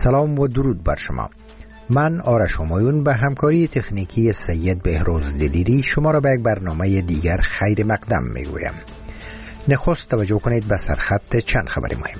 سلام و درود بر شما. من آرش همایون به همکاری تکنیکی سید بهروز دلیری شما را به یک برنامه دیگر خیر مقدم میگویم. نخست توجه کنید به سرخط چند خبر مهم.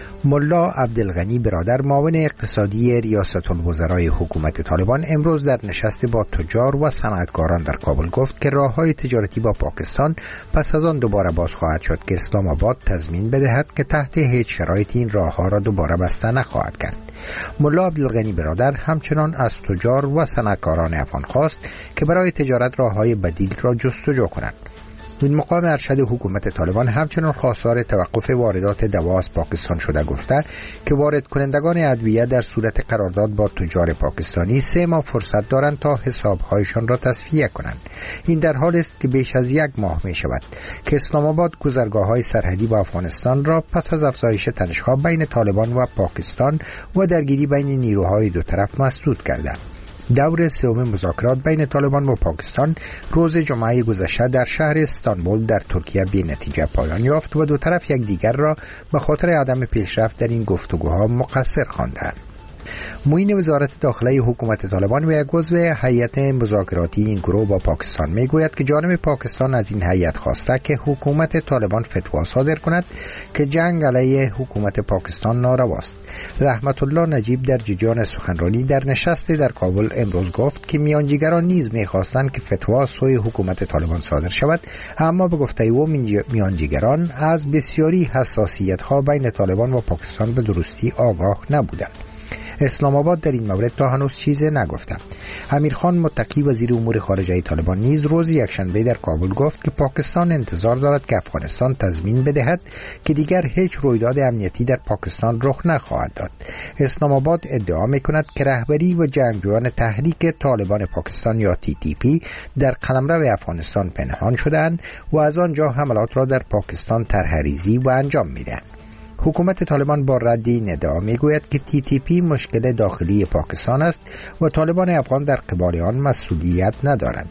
ملا عبدالغنی برادر معاون اقتصادی ریاست الوزرای حکومت طالبان امروز در نشست با تجار و صنعتکاران در کابل گفت که راههای تجارتی با پاکستان پس از آن دوباره باز خواهد شد که اسلام آباد تضمین بدهد که تحت هیچ شرایطی این راهها را دوباره بسته نخواهد کرد. ملا عبدالغنی برادر همچنان از تجار و صنعتکاران افغان خواست که برای تجارت راههای بدیل را جستجو کنند. این مقام ارشد حکومت طالبان همچنان خواستار توقف واردات دوا از پاکستان شده گفته که وارد کنندگان ادویه در صورت قرارداد با تجار پاکستانی 3 ماه فرصت دارند تا حسابهایشان را تصفیه کنند. این در حال است که بیش از 1 ماه می شود که اسلام آباد گذرگاه‌های سرحدی با افغانستان را پس از افزایش تنش‌ها بین طالبان و پاکستان و درگیری بین نیروهای دو طرف مسدود کرده. دور سوم مذاکرات بین طالبان و پاکستان روز جمعه گذشته در شهر استانبول در ترکیه بی نتیجه پایان یافت و دو طرف یکدیگر را به خاطر عدم پیشرفت در این گفتگوها مقصر خواندند. معین وزارت داخله حکومت طالبان و یک عضو هیئت مذاکراتی این گروه با پاکستان میگوید که جانب پاکستان از این هیئت خواسته که حکومت طالبان فتوا صادر کند که جنگ علیه حکومت پاکستان نارواست. رحمت الله نجیب در جریان سخنرانی در نشست در کابل امروز گفت که میانجیگران نیز میخواستند که فتوا سوی حکومت طالبان صادر شود، اما به گفته او میانجیگران از بسیاری حساسیت‌ها بین طالبان و پاکستان به درستی آگاه نبودند. اسلام آباد در این مورد تا هنوز چیزی نگفته. امیرخان متقی وزیر امور خارجه طالبان نیز روز یکشنبه در کابل گفت که پاکستان انتظار دارد که افغانستان تضمین بدهد که دیگر هیچ رویداد امنیتی در پاکستان رخ نخواهد داد. اسلام آباد ادعا می‌کند که رهبری و جنگجویان تحریک طالبان پاکستان یا TTP در قلمرو افغانستان پنهان شدند و از آنجا حملات را در پاکستان طرح‌ریزی و انجام می‌دهند. حکومت طالبان با رد این ادعا میگوید که TTP مشکل داخلی پاکستان است و طالبان افغان در قبال آن مسئولیت ندارند.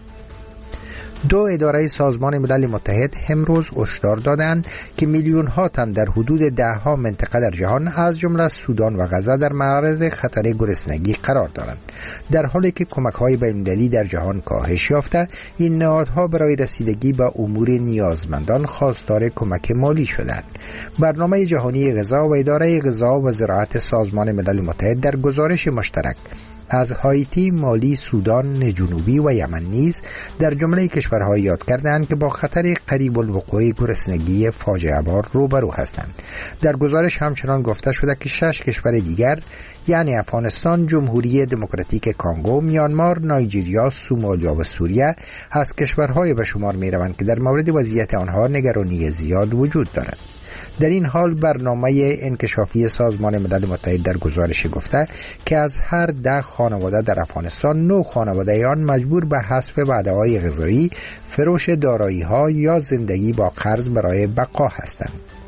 2 اداره سازمان ملل متحد امروز هشدار دادند که میلیون ها تن در حدود 10 منطقه در جهان از جمله سودان و غزه در معرض خطر گرسنگی قرار دارند. در حالی که کمک‌های بین‌المللی در جهان کاهش یافته، این نهادها برای رسیدگی به امور نیازمندان خواستار کمک مالی شدند. برنامه جهانی غذا و اداره غذا و زراعت سازمان ملل متحد در گزارش مشترک از هایتی، مالی، سودان جنوبی و یمن نیز در جمله کشورهای یاد کردند که با خطر قریب الوقوع گرسنگی فاجعه بار روبرو هستند. در گزارش همچنان گفته شده که 6 کشور دیگر یعنی افغانستان، جمهوری دموکراتیک کانگو، میانمار، نایجریا، سومالیا و سوریه از کشورهای به شمار می روند که در مورد وضعیت آنها نگرانی زیاد وجود دارد. در این حال برنامه انکشافی سازمان ملل متحد در گزارش گفته که از هر 10 خانواده در افغانستان 9 خانواده آن مجبور به حذف وعده‌های غذایی، فروش دارایی‌ها یا زندگی با قرض برای بقا هستند.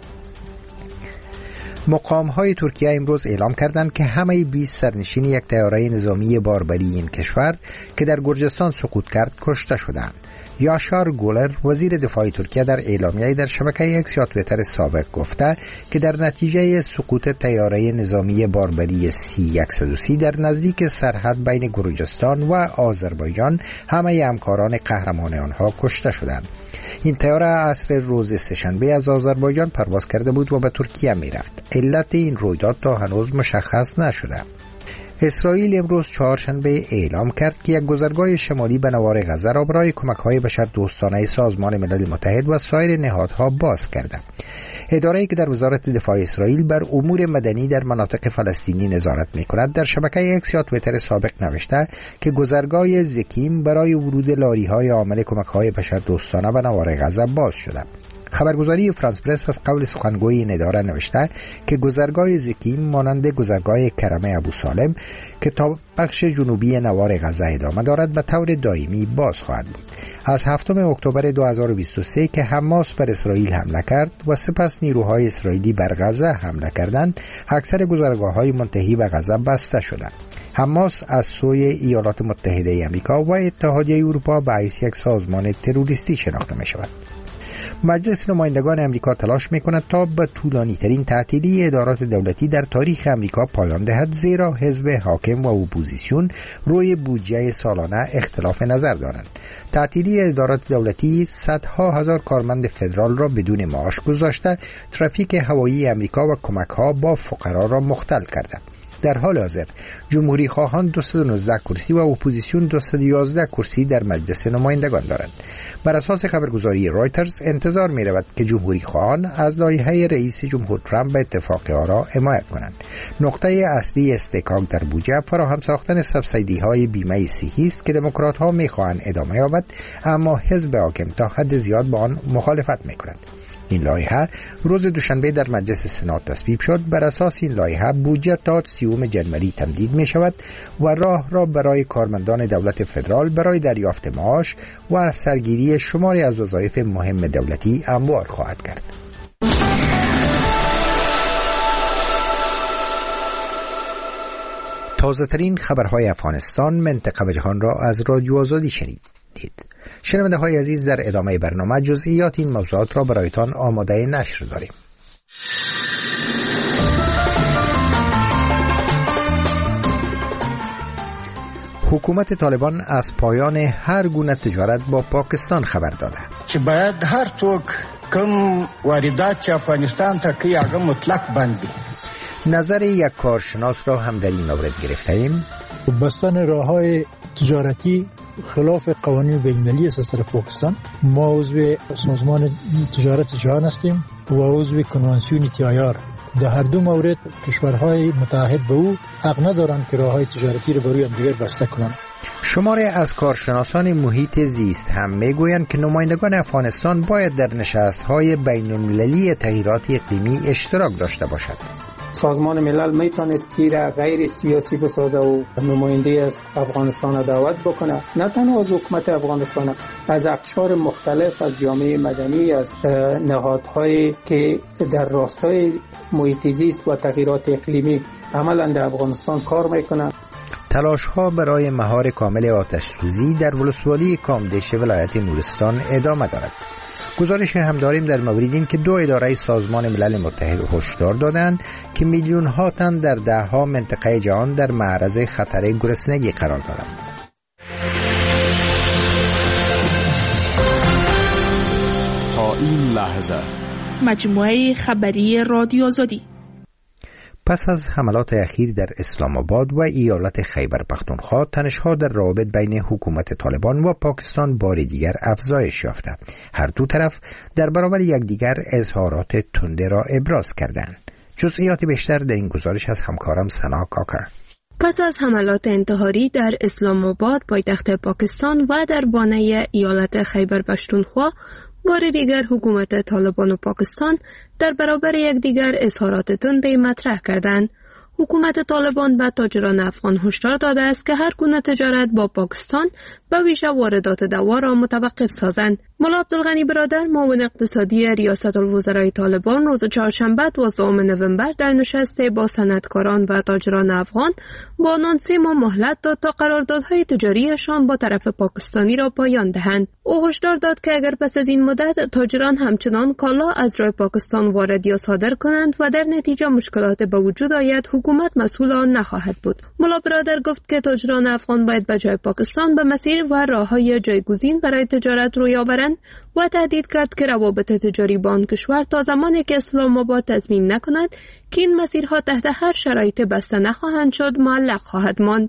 مقام‌های ترکیه امروز اعلام کردند که همه 20 سرنشین یک طیاره نظامی باربری این کشور که در گرجستان سقوط کرد کشته شدند. یاشار گولر وزیر دفاع ترکیه در اعلامیه‌ای در شبکه اکس یا توییتر سابق گفته که در نتیجه سقوط طیاره نظامی باربری C-130 در نزدیک سرحد بین گرجستان و آذربایجان همه همکاران قهرمان آنها کشته شدند. این طیاره عصر روز سه‌شنبه از آذربایجان پرواز کرده بود و به ترکیه می‌رفت. علت این رویداد تا هنوز مشخص نشده. اسرائیل امروز چهارشنبه اعلام کرد که یک گذرگاه شمالی به نوار غزه را برای کمک‌های بشردوستانه سازمان ملل متحد و سایر نهادها باز کرده. اداره‌ای که در وزارت دفاع اسرائیل بر امور مدنی در مناطق فلسطینی نظارت می‌کند در شبکه اکس یا توییتر سابق نوشته که گذرگاه زکیم برای ورود لاری‌های عامل کمک‌های بشردوستانه به نوار غزه باز شده. خبرگزاری فرانس پرس از قول سخنگوی این اداره نوشته که گذرگاه زکیم مانند گذرگاه کرمه ابو سالم که تا بخش جنوبی نوار غزه ادامه دارد به طور دائمی باز خواهد بود. از 7 اکتبر 2023 که حماس بر اسرائیل حمله کرد و سپس نیروهای اسرائیلی بر غزه حمله کردند، اکثر گذرگاه‌های منتهی به غزه بسته شدند. حماس از سوی ایالات متحده آمریکا و اتحادیه اروپا به حیث یک سازمان تروریستی شناخته می شود. مجلس نمایندگان امریکا تلاش می‌کند تا به طولانی‌ترین تعطیلی ادارات دولتی در تاریخ امریکا پایان دهد، زیرا حزب حاکم و اپوزیسیون روی بودجه سالانه اختلاف نظر دارند. تعطیلی ادارات دولتی صدها هزار کارمند فدرال را بدون معاش گذاشته، ترافیک هوایی امریکا و کمک‌ها با فقرا را مختل کرده. در حال حاضر جمهوری خواهان 219 کرسی و اپوزیسیون 211 کرسی در مجلس نمایندگان دارند. بر اساس خبرگزاری رایترز انتظار می رود که جمهوری خواهان از لایحه رئیس جمهور ترامپ به اتفاق آرا حمایت کنند. نقطه اصلی استحقاق در بودجه فراهم ساختن سبسیدی های بیمه صحی است که دموکرات ها می خواهند ادامه یابد، اما حزب حاکم تا حد زیاد با آن مخالفت می کند. این لایحه روز دوشنبه در مجلس سنا تصویب شد. بر اساس این لایحه بودجه تا 30 جنوری تمدید می شود و راه را برای کارمندان دولت فدرال برای دریافت معاش و از سرگیری شماری از وظایف مهم دولتی هموار خواهد کرد. تازه ترین خبرهای افغانستان، منطقه و جهان را از رادیو آزادی شنیدید. شنونده های عزیز، در ادامه برنامه جزئیات این موضوعات را برایتان آماده نشر داریم. حکومت طالبان از پایان هر گونه تجارت با پاکستان خبر داده. چې باید هر څوک کوم واردات چې افغانستان ته کوي هغه مطلق بند دي. نظر یک کارشناس را هم در این مورد گرفتیم. بستن راه‌های تجارتی خلاف قوانین بین‌المللی است از طرف پاکستان. ما عضو سازمان تجارت جهان هستیم و عضو کنوانسیون TIR. در هر دو مورد کشورهای متحد به او حق ندارند که راه‌های تجارتی را برای همدیگر بسته کنند. شماری از کارشناسان محیط زیست هم میگویند که نمایندگان افغانستان باید در نشست‌های بین‌المللی تغییرات اقلیمی اشتراک داشته باشد. سازمان ملل میتونست که غیر سیاسی بسازه و نماینده از افغانستان دعوت بکنه، نه تنها از حکومت افغانستان، از اقشار مختلف از جامعه مدنی، از نهادهایی که در راستای محیط زیست و تغییرات اقلیمی عملاً در افغانستان کار میکنه. تلاش‌ها برای مهار کامل آتش‌سوزی در ولسوالی کامدش ولایت نورستان ادامه دارد. گزارش هم داریم در مورد این که 2 اداره سازمان ملل متحد هشدار دادند که میلیون‌ها تن در ده‌ها منطقه جهان در معرض خطر گرسنگی قرار دارند. تا این لحظه مجموعه خبری رادیو آزادی. پس از حملات اخیر در اسلام آباد و ایالت خیبر پختونخوا، تنش‌ها در روابط بین حکومت طالبان و پاکستان بار دیگر افزایش یافته. هر دو طرف در برابر یکدیگر اظهارات تنده را ابراز کردند. جزئیات بیشتر در این گزارش از همکارم سنا کاکر. پس از حملات انتحاری در اسلام آباد پایتخت پاکستان و در بانه ایالت خیبر پختونخوا، بار دیگر حکومت طالبان و پاکستان در برابر یکدیگر اظهارات تندی مطرح کردند. حکومت طالبان به تاجران افغان هشدار داده است که هر گونه تجارت با پاکستان به ویژه واردات دوا را متوقف سازند. ملا عبدالغنی برادر، معاون اقتصادی ریاست الوزرای طالبان، روز چهارشنبه 12 نوامبر در نشست با صنعتکاران و تاجران افغان با آنان 3 ماه مهلت داد تا قراردادهای تجاریشان با طرف پاکستانی را پایان دهند. او هشدار داد که اگر پس از این مدت تاجران همچنان کالا از راه پاکستان وارد یا صادر کنند و در نتیجه مشکلات به وجود آید، حکومت مسئول آن نخواهد بود. ملا برادر گفت که تاجران افغان باید به جای پاکستان به مسیر و راه‌های جایگزین برای تجارت روی آورند و تهدید کرد که روابط تجاری با آن کشور تا زمانی که اسلام آباد تضمین نکند که این مسیرها تحت هر شرایط بسته نخواهند شد معلق خواهد ماند.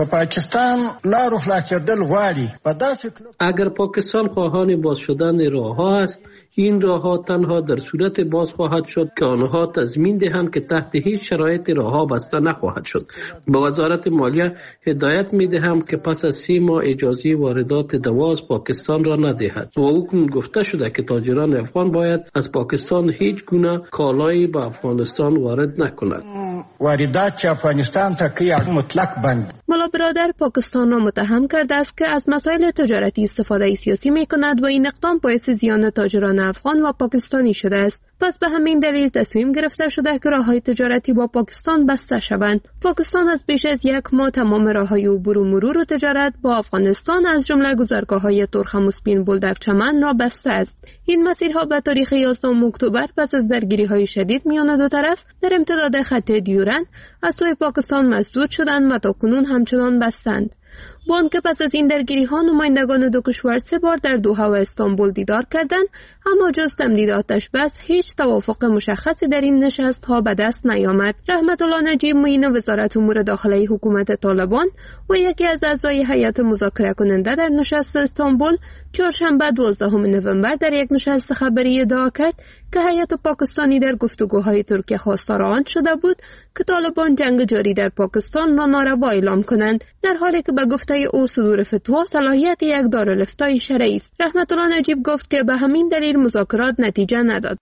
اگر پاکستان خواهان باز شدن راه‌ها است، این راه‌ها تنها در صورت باز خواهد شد که آنها تضمین دهند که تحت هیچ شرایط راه‌ها بسته نخواهد شد. به وزارت مالیه هدایت می‌دهم که پس از 3 ماه اجازه واردات دوا از پاکستان را ندهد. و حکم گفته شده که تاجران افغان باید از پاکستان هیچ گونه کالایی به افغانستان وارد نکنند. واردات چې افغانستان ته کوي مطلق بند. ملا برادر پاکستان را متهم کرده است که از مسائل تجارتی استفاده سیاسی می‌کند و این اقدام باعث زیان تاجران افغان و پاکستانی شده است. پس به همین دلیل تصمیم گرفته شده که راههای تجارتی با پاکستان بسته شوند. پاکستان از بیش از 1 ماه تمام راههای عبور و مرور و تجارت با افغانستان از جمله گذرگاه‌های ترخم بین بولدک چمن را بسته است. این مسیرها به تاریخ 11 اکتبر پس از درگیری‌های شدید میان دو طرف در امتداد خط دیورند از سوی پاکستان مسدود شدند و تاکنون همچنان بستند. با آنکه پس از این درگیری‌ها نمایندگان دو کشور 3 بار در دوحه و استانبول دیدار کردند، اما جز تمدید آتش بس هیچ توافق مشخصی در این نشست‌ها به دست نیامد. رحمت الله نجیب معین وزارت امور داخلی حکومت طالبان و یکی از اعضای هیئت مذاکره کننده در نشست استانبول چهارشنبه 12 نوامبر در یک نشست خبری ادعا کرد که هیئت پاکستانی در گفتگوهای ترکیه خواستار آن شده بود که طالبان جنگ جاری در پاکستان را ناروا اعلام کنند، در حالی که به گفته او صدور فتوا صلاحیت یک دارالفتای شرعی است. رحمت الله نجیب گفت که به همین دلیل مذاکرات نتیجه نداد.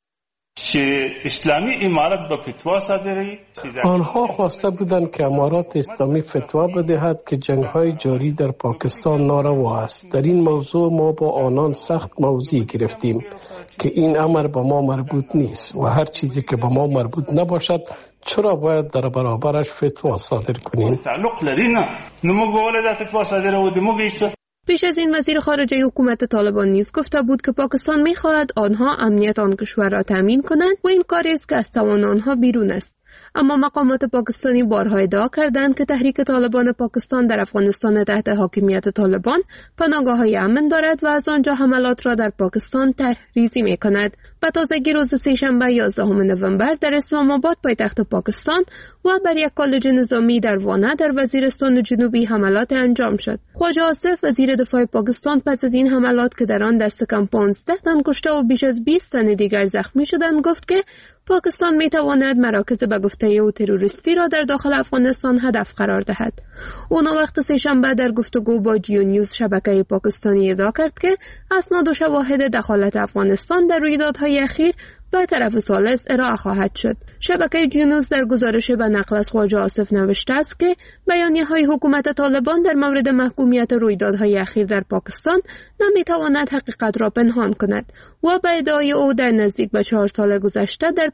اسلامی امارت به فتوا صادری آنها خواسته بودند که امارات اسلامی فتوا بدهد که جنگ‌های جاری در پاکستان ناروا است. در این موضوع ما با آنان سخت موضع گرفتیم که این امر به ما مربوط نیست و هر چیزی که به ما مربوط نباشد چرا باید در برابرش فتوا صادر کنیم؟ تعلق لرينا نمو بولد فتوا صادر و دمویش. پیش از این وزیر خارجه حکومت طالبان نیز گفته بود که پاکستان می‌خواهد آنها امنیت آن کشور را تامین کنند و این کاری است که از توان آنها بیرون است. اما مقامات پاکستانی بارها ادعا کردند که تحریک طالبان پاکستان در افغانستان تحت حاکمیت طالبان پناهگاه‌های امن دارد و از آنجا حملات را در پاکستان طرح‌ریزی می‌کند. به تازگی روز سه‌شنبه 11 نوامبر در اسلام آباد پایتخت پاکستان و بر یک کالج نظامی در وانه در وزیرستان جنوبی حملات انجام شد. خواجه آصف وزیر دفاع پاکستان پس از این حملات که در آن دست کم 15 تن کشته و بیش از 20 تن دیگر زخمی شدند گفت که پاکستان میتواند مراکز به گفته او تروریستی را در داخل افغانستان هدف قرار دهد. اون وقت سه‌شنبه در گفتگو با جیو نیوز شبکه پاکستانی ادعا کرد که اسناد و شواهد دخالت افغانستان در رویدادهای اخیر به طرف ثالث ارائه خواهد شد. شبکه جیو نیوز در گزارش به نقل از خواجه آصف نوشته است که بیانیه‌های حکومت طالبان در مورد محکومیت رویدادهای اخیر در پاکستان نمیتواند حقیقت را پنهان کند و به ادعای او در نزدیک به 4 سال گذشته در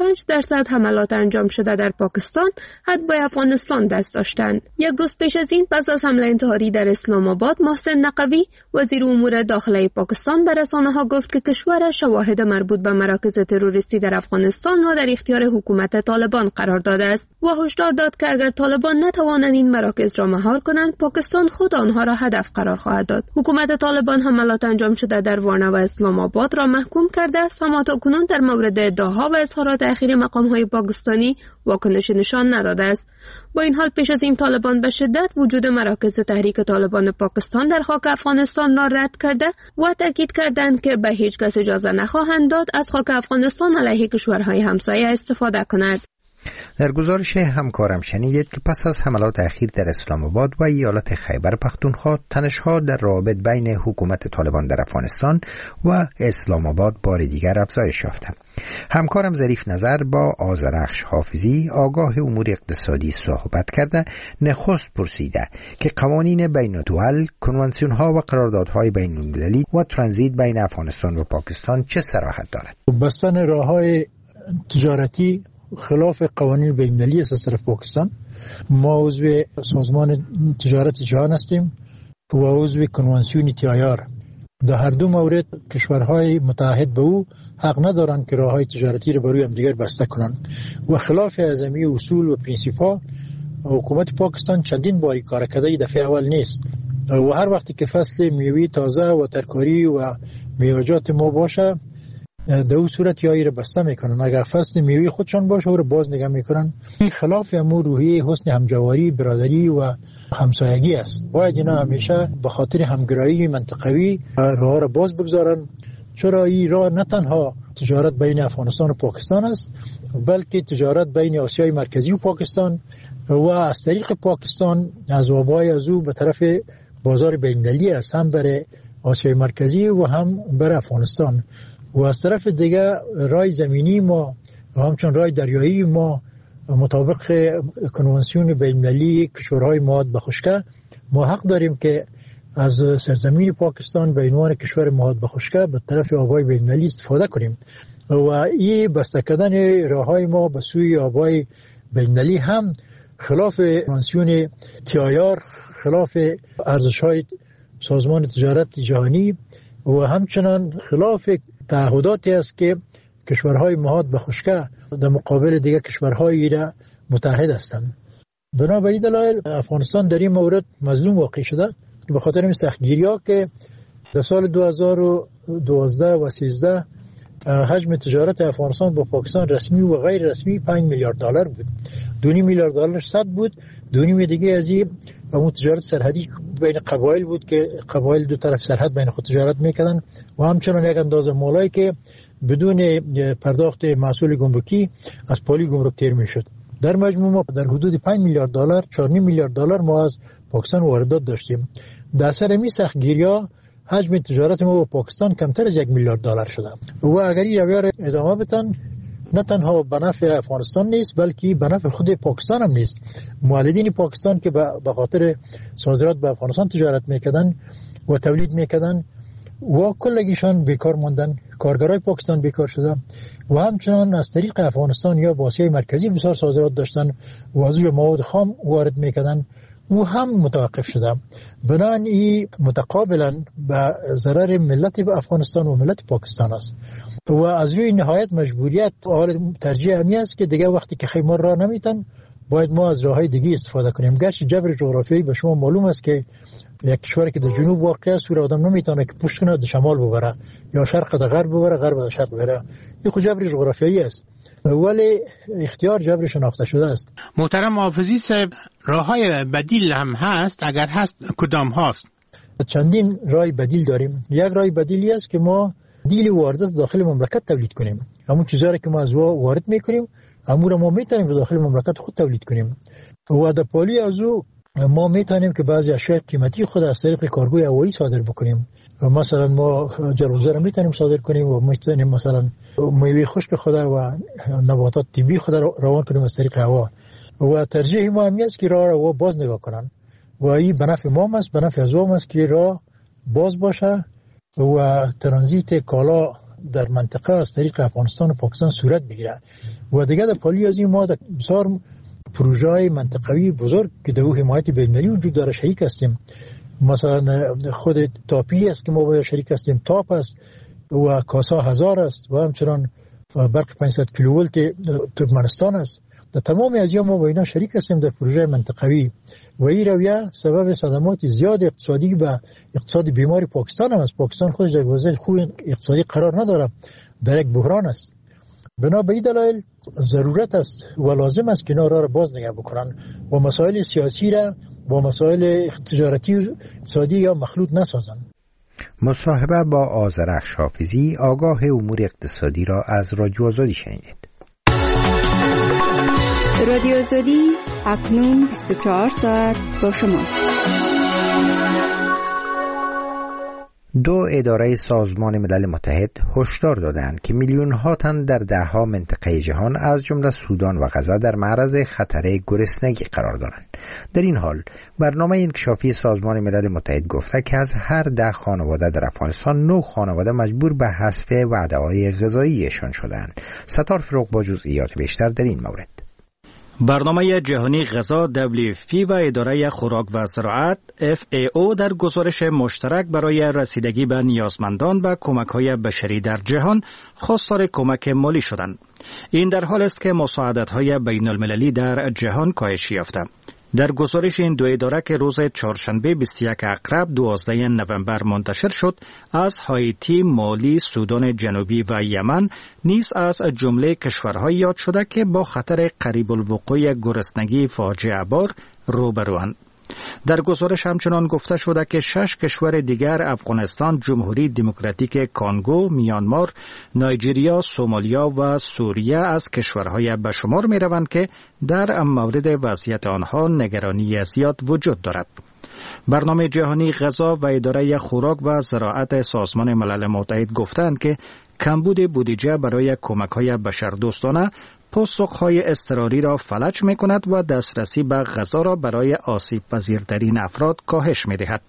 55% حملات انجام شده در پاکستان حدبای افغانستان دست داشتند. یک روز پیش از این پس از حمله انتحاری در اسلام آباد محسن نقوی وزیر امور داخلی پاکستان به رسانه‌ها گفت که کشورش شواهد مربوط به مراکز تروریستی در افغانستان را در اختیار حکومت طالبان قرار داده است و هشدار داد که اگر طالبان نتوانند این مراکز را مهار کنند پاکستان خود آنها را هدف قرار خواهد داد. حکومت طالبان حملات انجام شده در وانه و اسلام آباد را محکوم کرده است اما تاکنون در مورد ادعاها و اظهارات اخیر مقام‌های پاکستانی واکنش نشان نداده است. با این حال پیش از این طالبان به شدت وجود مراکز تحریک طالبان پاکستان در خاک افغانستان را رد کرده و تاکید کردند که به هیچ کس اجازه نخواهند داد از خاک افغانستان علیه کشورهای همسایه استفاده کند. در گزارش همکارم شنیدید که پس از حملات اخیر در اسلام آباد و ایالت خیبر پختونخوا تنش‌ها در روابط بین حکومت طالبان در افغانستان و اسلام آباد بار دیگر افزایش یافت. همکارم ظریف نظر با آذرخش حافظی آگاه امور اقتصادی صحبت کرده نخست پرسیده که قوانین بین الدول، کنوانسیون‌ها و قراردادهای بین المللی و ترانزیت بین افغانستان و پاکستان چه صراحت دارد؟ بستن راه‌های تجارتی خلاف قوانین بین‌المللی است از طرف پاکستان. ما عضو سازمان تجارت جهان هستیم و عضو کنوانسیون TIR. در هر دو مورد کشورهای متحد به او حق ندارند که راههای تجارتی را بروی همدیگر بسته کنند و خلاف اعظمی اصول و پرینسیپ‌ها حکومت پاکستان چندین باری کار کرده، دفعه اول نیست و هر وقتی که فصل میوه تازه و ترکاری و میوه‌جات ما باشه در اون صورت یایی را بسته میکنن. اگر فصل میوه خودشان باشه او را باز نگه میکنن. این خلاف امور روحیه حسن همجواری، برادری و همسایگی است. باید اینا همیشه به خاطر همگرایی منطقوی راه را باز بگذارن، چرا این راه نه تنها تجارت بین افغانستان و پاکستان است بلکه تجارت بین آسیای مرکزی و پاکستان و از طریق پاکستان از وابای از او به طرف بازار بین‌المللی است، هم برای آسیای مرکزی و هم برای افغانستان. و از طرف دیگه رای زمینی ما و همچون رای دریایی ما مطابق کنوانسیون بین‌المللی کشورهای مواد به خشکه ما حق داریم که از سرزمین پاکستان به عنوان کشور مهاد به خشکه به طرف آبای بین‌المللی استفاده کنیم و این بسته کردن راههای ما به سوی آبای بین‌المللی هم خلاف کنوانسیون تیایار، خلاف ارزش‌های سازمان تجارت جهانی و همچنان خلاف تعهداتی است که کشورهای مهاد به خشکه در مقابل دیگر کشورهایی را متحد هستند. بنابراین دلایل افغانستان در این مورد مظلوم واقع شده به خاطر این سختگیری‌ها که در سال 2012 و 13 حجم تجارت افغانستان با پاکستان رسمی و غیر رسمی 5 میلیارد دلار بود. 2.5 میلیارد دلار صد بود. 2.5 دیگه از این اون تجارت سرحدی بین قبایل بود که قبایل دو طرف سرحد بین خود تجارت میکردن و همچنان یک اندازه مالایی که بدون پرداخت محصول گمرکی از پالی گمرک تیر میشد. در مجموع ما در حدود 5 میلیارد دلار 4.5 میلیارد دلار ما از پاکستان واردات داشتیم. در اثر این سختگیری‌ها حجم تجارت ما با پاکستان کمتر از 1 میلیارد دلار شده و اگر این رویه را ادامه بدن نه تنها به نفع افغانستان نیست بلکه به نفع خود پاکستان هم نیست. مولدین پاکستان که به خاطر صادرات به افغانستان تجارت میکردن و تولید میکردن و کلگیشان بیکار موندن، کارگرای پاکستان بیکار شدن و همچنان از طریق افغانستان یا آسیای مرکزی بسیار صادرات داشتن و از اونجا مواد خام وارد میکردن و هم متوقف شده. بنابراین متقابلا به ضرر ملت افغانستان و ملت پاکستان است و از روی نهایت مجبوریت ترجیح همی است که دیگه وقتی که خیمار را نمیتن باید ما از راههای دیگه استفاده کنیم. گرچه جبر جغرافیایی به شما معلوم است که یک کشوری که در جنوب واقع است و آدم نمیتونه که پشت کنه در شمال ببره یا شرق در غرب ببره، غرب در شرق ببره. این خود جبر جغرافیایی است ولی اختیار جبر شناخته شده است. محترم محافظی صاحب، راههای بدیل هم هست؟ اگر هست کدام هاست؟ چندین راه بدیل داریم. یک راه بدیلی است که ما دیل واردات داخل مملکت تولید کنیم. همون چیزایی که ما از وارد میکنیم همون رو ما میتونیم داخل مملکت خود تولید کنیم و در پالی از او ما میتونیم که بعضی اشیاء قیمتی خود از طریق کارگوی هوایی صادر بکنیم. مثلا ما جروزه رو میتونیم صادر کنیم و میتونیم مثلا میوه خشک خود و نباتات طبیعی خود روان کنیم از طریق هوا و ترجیح ما همی است که راه رو باز نگاه کنن و این به نفع ما است، به نفع از ما است که راه باز باشه و ترانزیت کالا در منطقه از طریق افغانستان و پاکستان صورت بگیره و دیگه در پالی از این ما بسیار پروژه‌های منطقوی بزرگ که در حمایت بین‌المللی وجود داره شریک هستیم. مثلا خود تاپی است که ما باید شریک هستیم، تاپ است و کاسا 1000 است و همچنان برق 500 کیلوولت ترکمنستان است. در تمام از ما با اینا شریک هستیم در پروژه منطقوی و این رویه سبب صدمات زیاد اقتصادی و اقتصاد بیماری پاکستان هم است. پاکستان خودش در وضع خوب اقتصادی قرار نداره، در یک بحران است. بنا به این دلایل ضرورت است و لازم است که اینا را باز نگاه بکنن و مسائل سیاسی را با مسائل تجارتی و اقتصادی یا مخلوط نسازن. مصاحبه با آذرخش حافظی، آگاه امور اقتصادی را از رادیو آزادی شنیدید. رادیو آزادی اکنون 24 ساعت با شماست. دو اداره سازمان ملل متحد هشدار دادند که میلیون‌ها تن در ده‌ها منطقه جهان از جمله سودان و غزه در معرض خطر گرسنگی قرار دارند. در این حال برنامه انکشافی سازمان ملل متحد گفته که از هر 10 خانواده در افغانستان 9 خانواده مجبور به حذف وعده‌های غذاییشان شدند. ستار فروغ با جزئیات بیشتر در این مورد. برنامه جهانی غذا WFP و اداره خوراک و زراعت FAO در گزارش مشترک برای رسیدگی به نیازمندان و کمک‌های بشری در جهان خواستار کمک مالی شدند. این در حال است که مساعدت‌های بین‌المللی در جهان کاهش یافته. در گزارش این دو اداره که روز چهارشنبه 21 عقرب 12 نوامبر منتشر شد، از هایتی، مالی، سودان جنوبی و یمن نیز از جمله کشورهایی یاد شده که با خطر قریب الوقوع گرسنگی فاجعه بار روبروند. در گزارش همچنان گفته شده که 6 کشور دیگر افغانستان، جمهوری دموکراتیک کانگو، میانمار، نایجریا، سومالیا و سوریه از کشورهای به شمار می روند که در مورد وضعیت آنها نگرانی زیاد وجود دارد. برنامه جهانی غذا و اداره خوراک و زراعت سازمان ملل متحد گفتند که کمبود بودجه برای کمک‌های بشردوستانه پاسخ‌های اضطراری را فلج می‌کند و دسترسی به غذا را برای آسیب پذیرترین افراد کاهش می‌دهد.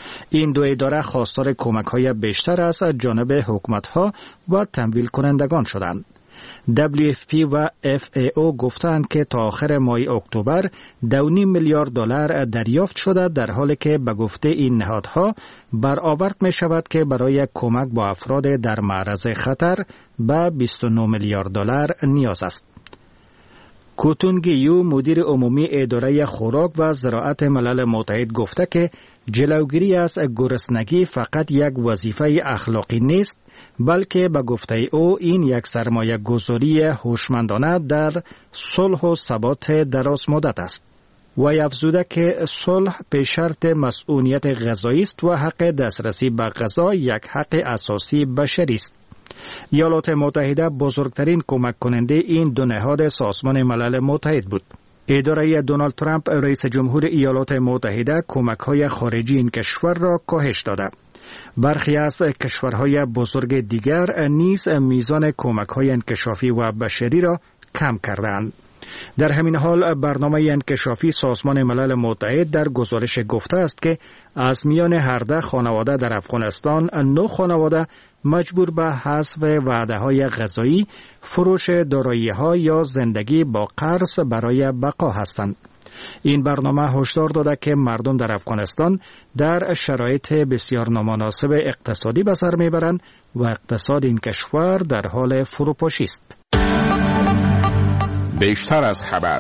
این دو اداره خواستار کمک‌های بیشتر از جانب حکومت‌ها و تمویل کنندگان شدند. WFP و FAO گفتند که تا آخر ماه اکتبر 2.5 میلیارد دلار دریافت شده، در حالی که به گفته این نهادها برآورد می شود که برای کمک با افراد در معرض خطر به 29 میلیارد دلار نیاز است. کوتونگیو مدیر عمومی اداره خوراک و زراعت ملل متحد گفته که جلوگیری از گرسنگی فقط یک وظیفه اخلاقی نیست، بلکه به گفته او این یک سرمایه گذاری هوشمندانه در صلح و ثبات دراز مدت است. و افزوده که صلح به شرط مسئولیت غذایی است و حق دسترسی به غذا یک حق اساسی بشری است. ایالات متحده بزرگترین کمک کننده این دو نهاد سازمان ملل متحد بود. اداره دونالد ترامپ رئیس جمهور ایالات متحده کمک‌های خارجی این کشور را کاهش داده. برخی از کشورهای بزرگ دیگر نیز میزان کمک‌های انکشافی و بشری را کم کردند. در همین حال برنامه انکشافی سازمان ملل متحد در گزارش گفته است که از میان 18 خانواده در افغانستان 9 خانواده مجبور به حذف وعده‌های غذایی، فروش دارایی‌ها یا زندگی با قرض برای بقا هستند. این برنامه هشدار داده که مردم در افغانستان در شرایط بسیار نامناسب اقتصادی به سر میبرند و اقتصاد این کشور در حال فروپاشی است. بیشتر از خبر.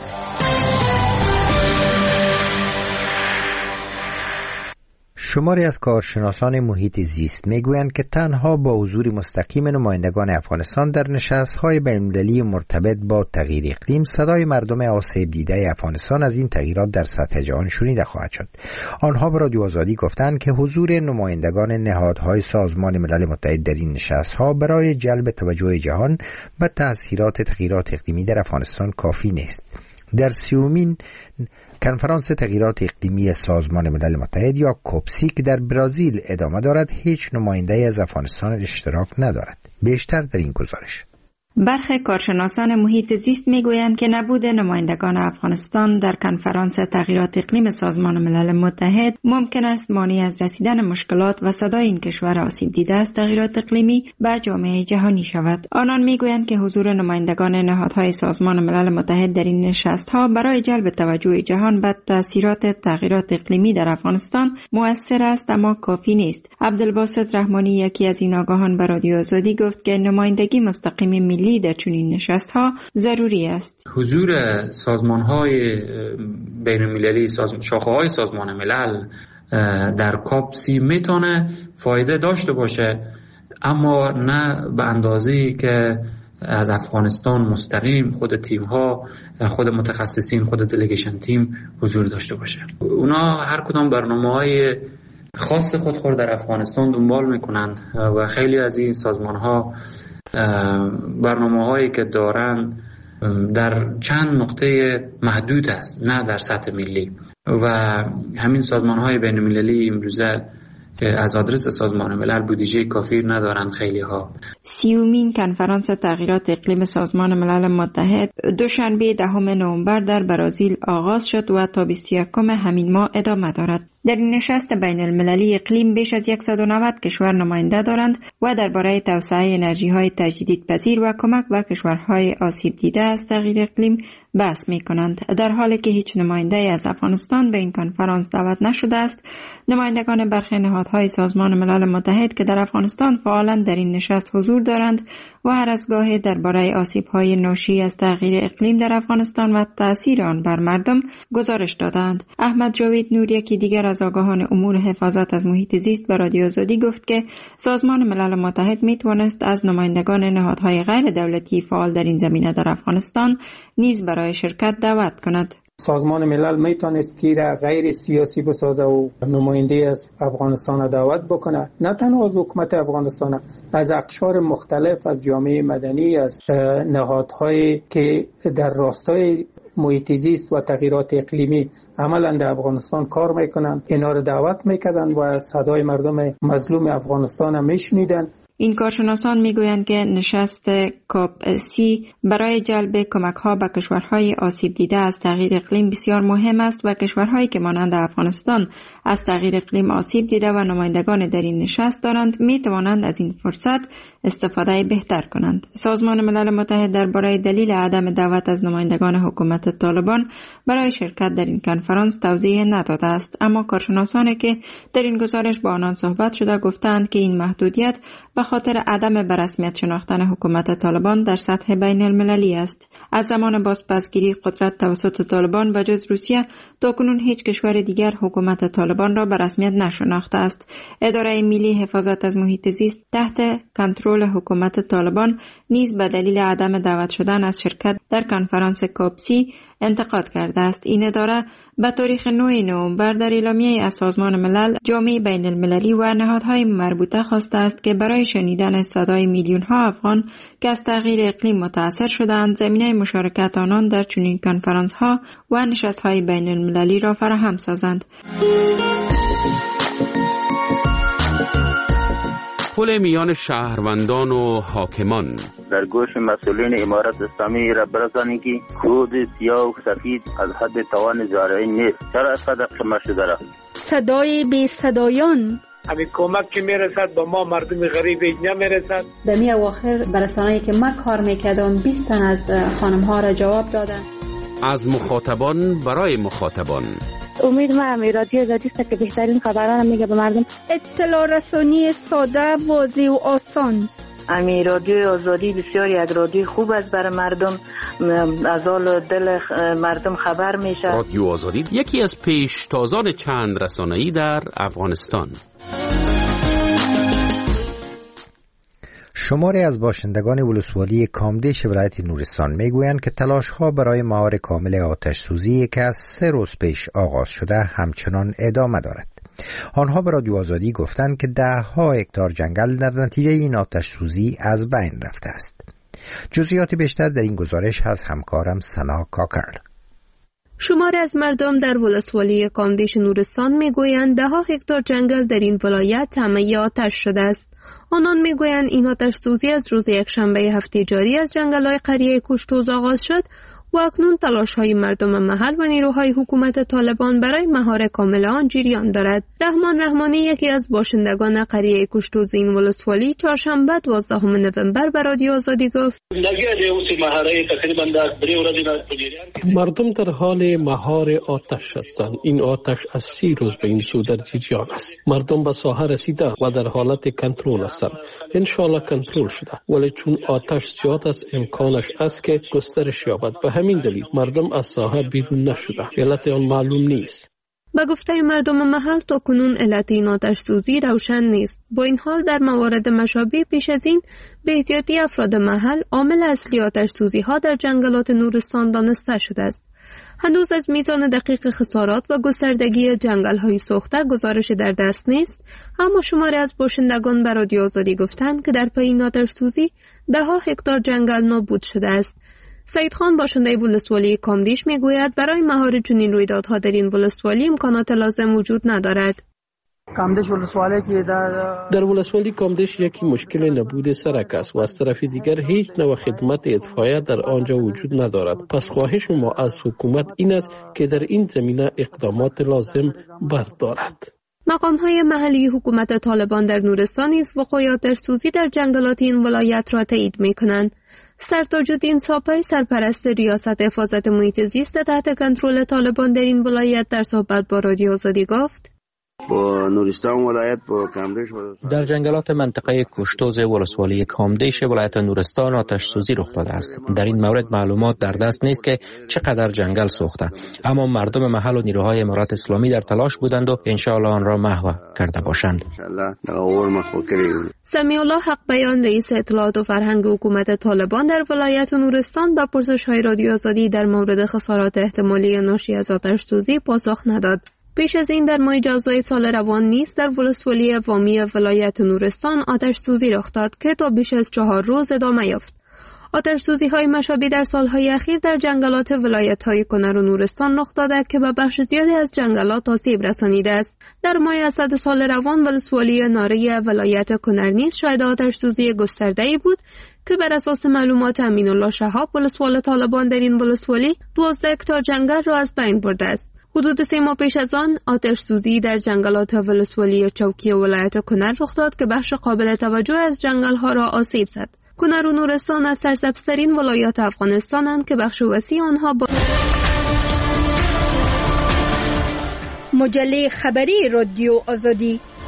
شماری از کارشناسان محیط زیست میگویند که تنها با حضور مستقیم نمایندگان افغانستان در نشست‌های بین‌المللی مرتبط با تغییر اقلیم صدای مردم آسیب دیده افغانستان از این تغییرات در سطح جهان شنیده خواهد شد. آنها به رادیو آزادی گفتند که حضور نمایندگان نهادهای سازمان ملل متحد در این نشست‌ها برای جلب توجه جهان به تأثیرات تغییرات اقلیمی در افغانستان کافی نیست. در 30مین کنفرانس تغییرات اقلیمی سازمان ملل متحد یا کوپسی که در برزیل ادامه دارد، هیچ نماینده از افغانستان اشتراک ندارد. بیشتر در این گزارش. برخی کارشناسان محیط زیست میگویند که نبود نمایندگان افغانستان در کنفرانس تغییرات اقلیم سازمان ملل متحد ممکن است مانع از رسیدن مشکلات و صدای این کشور آسیب دیده از تغییرات اقلیمی به جامعه جهانی شود. آنان میگویند که حضور نمایندگان نهادهای سازمان ملل متحد در این نشست‌ها برای جلب توجه جهان به تاثیرات تغییرات اقلیمی در افغانستان مؤثر است، اما کافی نیست. عبدالباسط رحمانی، یکی از این آگاهان، به رادیو آزادی گفت که نمایندگی مستقیم ملی در چنین نشست‌ها ضروری است. حضور سازمان‌های بین‌المللی، شاخه‌های سازمان ملل در کاپ 30 میتونه فایده داشته باشه، اما نه به اندازه‌ای که از افغانستان مستقیم خود تیم‌ها، خود متخصصین، خود دلیگیشن تیم حضور داشته باشه. اونا هر کدام برنامه‌های خاص خود در افغانستان دنبال میکنن و خیلی از این سازمان‌ها برنامه‌هایی که دارن در چند نقطه محدود است، نه در سطح ملی، و همین سازمان‌های بین‌المللی امروزه از آدرس سازمان ملل بودجه کافی ندارند. خیلی ها 30مین کنفرانس تغییرات اقلیم سازمان ملل متحد دوشنبه 10 نوامبر در برزیل آغاز شد و تا 21 همین ماه ادامه دارد. در این نشست بین المللی اقلیم بیش از 190 کشور نماینده دارند و درباره توسعه انرژی‌های تجدیدپذیر و کمک به کشورهای آسیب دیده از تغییر اقلیم بحث می‌کنند. در حالی که هیچ نماینده از افغانستان به این کنفرانس دعوت نشده است، نمایندگان برخی نهادهای سازمان ملل متحد که در افغانستان فعالاً در این نشست حضور دارند و هر از گاهی درباره آسیب‌های ناشی از تغییر اقلیم در افغانستان و تأثیر آن بر مردم گزارش دادند. احمد جاوید نور، یکی دیگر از آگاهان امور حفاظت از محیط زیست، به رادیو آزادی گفت که سازمان ملل متحد میتوانست از نمایندگان نهادهای غیر دولتی فعال در این زمینه در افغانستان نیز برای شرکت دعوت کند. سازمان ملل میتونست که را غیر سیاسی بسازه و نماینده از افغانستان دعوت بکنه، نه تنها از حکومت افغانستان، از اقشار مختلف از جامعه مدنی، از نهادهایی که در راستای محیط زیست و تغییرات اقلیمی عملا در افغانستان کار میکنن، اینا رو دعوت میکردن و صدای مردم مظلوم افغانستان هم میشنیدن. این کارشناسان میگویند که نشست کاپ 30 برای جلب کمک‌ها به کشورهای آسیب دیده از تغییر اقلیم بسیار مهم است و کشورهایی که مانند افغانستان از تغییر اقلیم آسیب دیده و نمایندگان در این نشست دارند میتوانند از این فرصت استفاده بهتر کنند. سازمان ملل متحد درباره دلیل عدم دعوت از نمایندگان حکومت طالبان برای شرکت در این کنفرانس توضیح نداده است، اما کارشناسانی که در این گزارش با آنان صحبت شده گفتند که این محدودیت به خاطر عدم برسمیت شناختن حکومت طالبان در سطح بین المللی است. از زمان بازپسگیری قدرت توسط طالبان و جز روسیه تاکنون هیچ کشور دیگر حکومت طالبان را به رسمیت نشناخته است. اداره ملی حفاظت از محیط زیست تحت کنترل حکومت طالبان نیز به دلیل عدم دعوت شدن از شرکت در کنفرانس کاپ 30 انتقاد کرده است. این اداره به تاریخ 9 نوامبر در اعلامیه از سازمان ملل، جامعه بین المللی و نهادهای مربوطه خواسته است که برای شنیدن صدای میلیون ها افغان که از تغییر اقلیم متاثر شدند زمینه مشارکت آنان در چنین کنفرانس ها و نشست های بین المللی را فراهم سازند. پل میان شهروندان و حاکمان در گوش مسئولین امارت اسلامی را برسانید که کود سیاه و سفید از حد توان زارعین نیست. چرا اینقدر خمه شده را؟ صدای بی صدایان همین کمک که میرسد با ما مردم غریب نمیرسد. دمی اواخر برسانه‌ای که ما کار میکردم 20 تن از خانم ها را جواب دادن. از مخاطبان برای مخاطبان. امید ما رادیو آزادی است که بهترین خبران میگه به مردم. اطلاع رسانی ساده، واضح و آسان. رادیو آزادی بسیار یک رادیو خوب است برای مردم، از حال دل مردم خبر میشه. رادیو آزادی یکی از پیشتازان چند رسانه‌ای در افغانستان. شماری از باشندگان ولسوالی کامدیش ولایت نورستان میگویند که تلاش‌ها برای مهار کامل آتش سوزی که از 3 روز پیش آغاز شده همچنان ادامه دارد. آنها به رادیو آزادی گفتند که 10,000 هکتار جنگل در نتیجه این آتش سوزی از بین رفته است. جزئیات بیشتر در این گزارش از همکارم سنا کاکر. شماری از مردم در ولسوالی کامدیش نورستان میگویند 10 هکتار جنگل در این ولایت طعمه آتش شده است. آنان میگویند این آتش سوزی از روز یکشنبه هفته جاری از جنگل‌های قریه کشتوز آغاز شد و اکنون تلاش‌های مردم محل و نیروهای حکومت طالبان برای مهار کامل آن جریان دارد. رحمان رحمانی یکی از باشندگان قریه کشتوز این ولسوالی چهارشنبه 12 نوامبر به رادیو آزادی گفت: مردم در حال مهار آتش هستند. این آتش از 30 روز به این سو در جریان است. مردم به ساحه رسیده و در حالت کنترل هستند. انشالله کنترل شده، ولی چون آتش زیاد است امکانش است که گسترش یابد. به همین دلیل مردم از ساحه بیرون نشده. علت آن معلوم نیست. به گفته مردم محل تا کنون علت این آتش سوزی روشن نیست. با این حال در موارد مشابه پیش از این به احتیاطی افراد محل عامل اصلی آتش سوزی ها در جنگلات نورستان دانسته شده است. هنوز از میزان دقیق خسارات و گستردگی جنگل های سوخته گزارش در دست نیست، اما شماری از باشندگان به رادیو آزادی گفتند که در پی این آتش سوزی 10 هکتار جنگل نابود شده است. سعید خان باشنده ولسوالی کامدیش میگوید برای مهار چنین رویدادها در این ولسوالی امکانات لازم وجود ندارد. در ولسوالی کامدیش یکی مشکل نبود سرک است و از طرف دیگر هیچ نوع خدمت اطفائیه در آنجا وجود ندارد. پس خواهش ما از حکومت این است که در این زمینه اقدامات لازم بردارد. مقام‌های محلی حکومت طالبان در نورستان نیز وقوع آتش سوزی در جنگلات این ولایت را تایید می‌کنند. سرتاج‌الدین ساپای سرپرست ریاست حفاظت محیط زیست تحت کنترل طالبان در این ولایت در صحبت با رادیو آزادی گفت: با نورستان ولایت با کامدیش در جنگلات منطقه کشتوز ولسوالی کامدیش ولایت نورستان آتش سوزی رخ داده است. در این مورد معلومات در دست نیست که چقدر جنگل سوخته، اما مردم محل و نیروهای امارت اسلامی در تلاش بودند و انشاءالله آن را محو کرده باشند. سمیع الله حق بیان رئیس اطلاعات و فرهنگ حکومت طالبان در ولایت نورستان به پرسش‌های رادیو آزادی در مورد خسارات احتمالی ناشی از آتش سوزی پاسخ نداد. پیش از این در ماه جوزای سال روان نیز در ولسوالی وامی ولایت نورستان آتش سوزی رخ داد که تا بیش از 4 روز ادامه یافت. آتش‌سوزی‌های مشابه در سال‌های اخیر در جنگلات ولایت‌های کنر و نورستان رخ داده که به بخش زیادی از جنگلات آسیب رسانیده است. در ماه اسد سال روان ولسوالی ناره ولایت کنر نیز شاهد آتش‌سوزی گسترده‌ای بود که بر اساس معلومات امین الله شهاب ولسوال طالبان در این ولسوالی 12 هکتار جنگل را از بین برده است. حدود 3 ماه پیش از آن آتش‌سوزی در جنگلات ولسوالی چوکی ولایت کنر رخ داد که بخش قابل توجه از جنگل‌ها را آسیب زد. کنر و نورستان از سرسبزترین ولایات افغانستانند که بخش وسیع آنها با مجله خبری رادیو آزادی